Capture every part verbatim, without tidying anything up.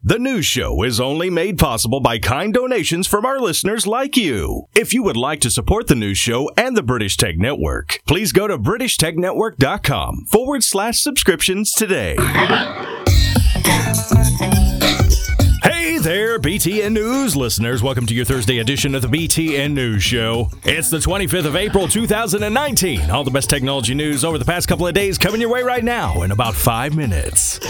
The news show is only made possible by kind donations from our listeners like you. If you would like to support the news show and the British Tech Network, please go to british tech network dot com forward slash subscriptions today. Hey there, B T N News listeners. Welcome to your Thursday edition of the B T N News Show. It's the twenty-fifth of April, two thousand nineteen. All the best technology news over the past couple of days coming your way right now in about five minutes.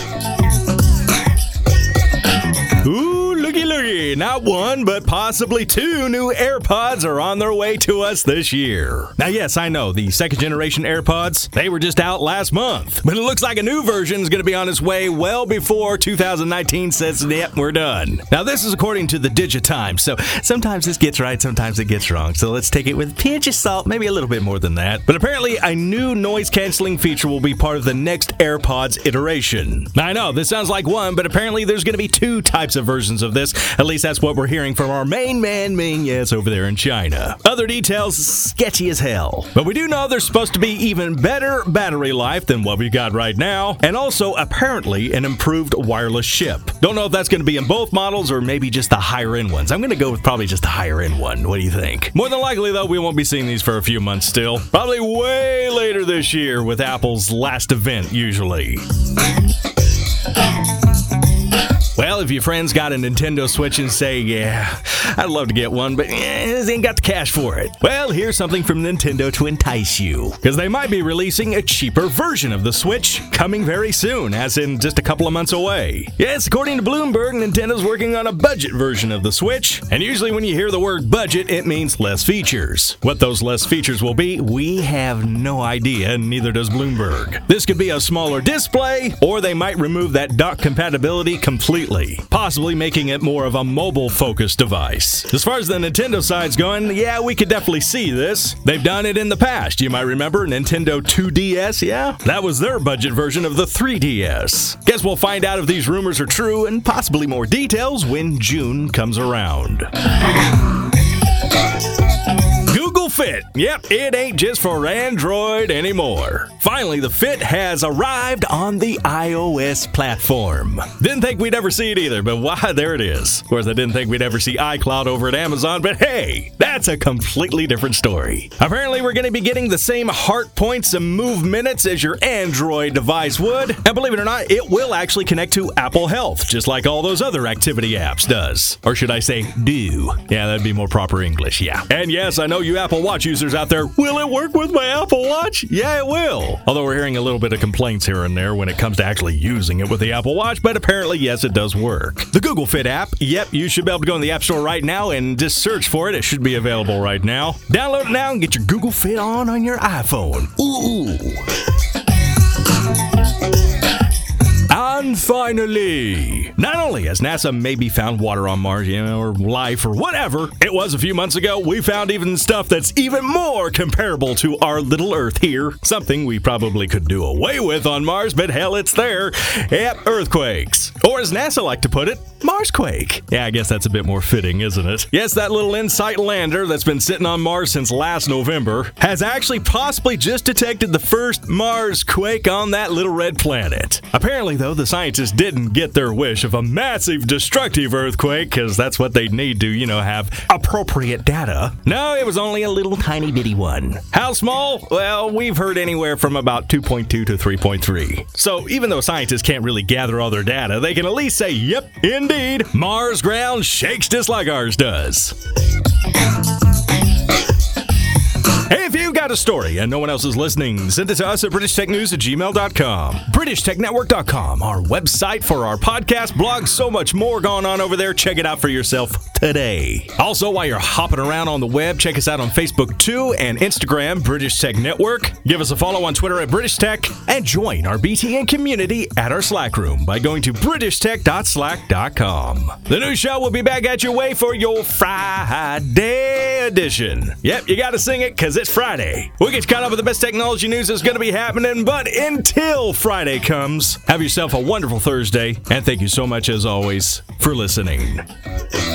Ooh, looky, looky. Not one, but possibly two new AirPods are on their way to us this year. Now, yes, I know, the second generation AirPods, they were just out last month. But it looks like a new version is going to be on its way well before two thousand nineteen says, yep, we're done. Now, this is according to the Digitimes, so sometimes this gets right, sometimes it gets wrong. So let's take it with a pinch of salt, maybe a little bit more than that. But apparently, a new noise-canceling feature will be part of the next AirPods iteration. Now, I know, this sounds like one, but apparently there's going to be two types of versions of this. At least that's what we're hearing from our main man, Ming Yes, over there in China. Other details, sketchy as hell. But we do know there's supposed to be even better battery life than what we've got right now, and also apparently an improved wireless chip. Don't know if that's going to be in both models or maybe just the higher end ones. I'm going to go with probably just the higher end one. What do you think? More than likely, though, we won't be seeing these for a few months still. Probably way later this year with Apple's last event, usually. Well, if your friends got a Nintendo Switch and say, yeah, I'd love to get one, but eh, they ain't got the cash for it. Well, here's something from Nintendo to entice you. Because they might be releasing a cheaper version of the Switch coming very soon, as in just a couple of months away. Yes, according to Bloomberg, Nintendo's working on a budget version of the Switch. And usually when you hear the word budget, it means less features. What those less features will be, we have no idea, and neither does Bloomberg. This could be a smaller display, or they might remove that dock compatibility completely. Possibly making it more of a mobile-focused device. As far as the Nintendo side's going, yeah, we could definitely see this. They've done it in the past. You might remember Nintendo two D S, yeah? That was their budget version of the three D S. Guess we'll find out if these rumors are true and possibly more details when June comes around. Google Fit. Yep, it ain't just for Android anymore. Finally, the Fit has arrived on the iOS platform. Didn't think we'd ever see it either, but why, there it is. Of course, I didn't think we'd ever see iCloud over at Amazon, but hey, that's a completely different story. Apparently, we're going to be getting the same heart points and move minutes as your Android device would. And believe it or not, it will actually connect to Apple Health, just like all those other activity apps does. Or should I say, do. Yeah, that'd be more proper English, yeah. And yes, I know you Apple Watch users out there, will it work with my Apple Watch? Yeah, it will. Although we're hearing a little bit of complaints here and there when it comes to actually using it with the Apple Watch, but apparently, yes, it does work. The Google Fit app, yep, you should be able to go in the App Store right now and just search for it. It should be available right now. Download it now and get your Google Fit on on your iPhone. Ooh. And finally, not only has NASA maybe found water on Mars, you know, or life or whatever it was a few months ago, we found even stuff that's even more comparable to our little Earth here. Something we probably could do away with on Mars, but hell, it's there. Yep, earthquakes. Or as NASA like to put it, Marsquake. Yeah, I guess that's a bit more fitting, isn't it? Yes, that little InSight lander that's been sitting on Mars since last November has actually possibly just detected the first Marsquake on that little red planet. Apparently, though, the scientists didn't get their wish of a massive destructive earthquake, because that's what they need to, you know, have appropriate data. No, it was only a little tiny bitty one. How small? Well, we've heard anywhere from about two point two to three point three. So even though scientists can't really gather all their data, they can at least say, yep, indeed, Mars ground shakes just like ours does. Hey, if you've got a story and no one else is listening, send it to us at british tech news at gmail dot com. british tech network dot com, our website for our podcast, blog, so much more going on over there. Check it out for yourself today. Also, while you're hopping around on the web, check us out on Facebook too and Instagram, British Tech Network. Give us a follow on Twitter at British Tech and join our B T N community at our Slack room by going to british tech dot slack dot com. The new show will be back at your way for your Friday edition. Yep, you got to sing it because it's Friday. We'll get you caught up with the best technology news that's going to be happening, but until Friday comes, have yourself a wonderful Thursday, and thank you so much as always for listening.